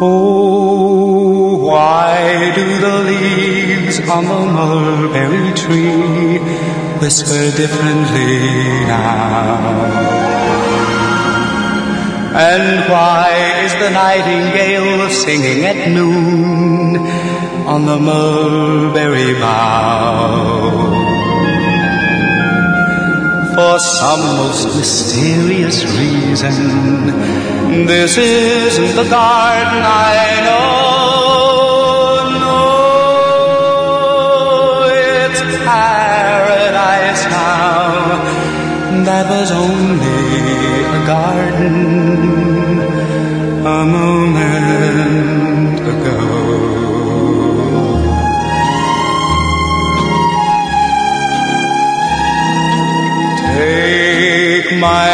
Oh, why do the leaves on the mulberry tree whisper differently now? And why is the nightingale singing at noon on the mulberry bough? For some most mysterious reason, this isn't the garden I know. No, it's paradise now. That was only a garden a moment ago. Take my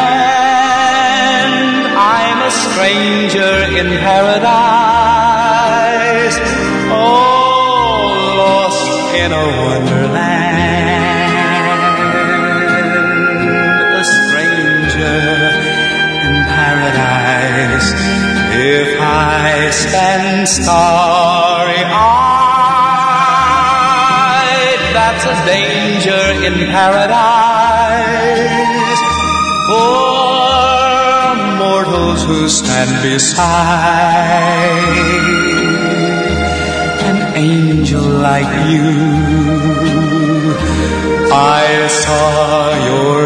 hand, I'm a stranger in paradise, oh, lost in a wonderland. A stranger in paradise, if I stand starry-eyed, that's a danger in paradise for mortals who stand beside an angel like you. I saw your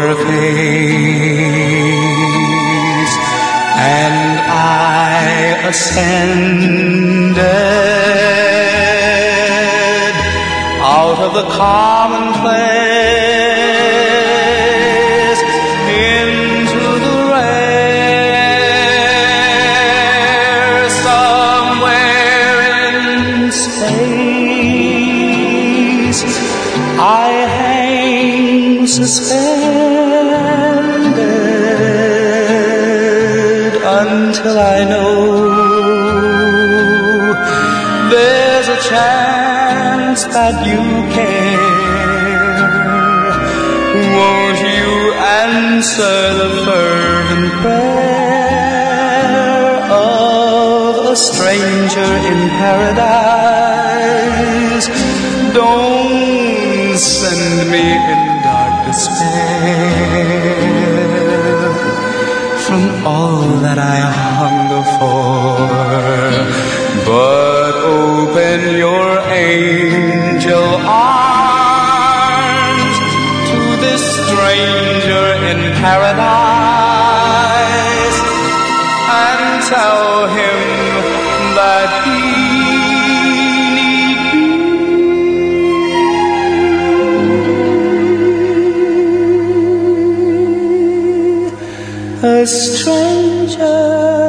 face and I ascended out of the commonplace into the rare. Somewhere in space I hang suspended until I know there's a chance that you care. Won't you answer the fervent prayer of a stranger in paradise? Don't send me in dark despair from all that I hunger for, but open your angel arms to this stranger in paradise and tell him that he need me, a stranger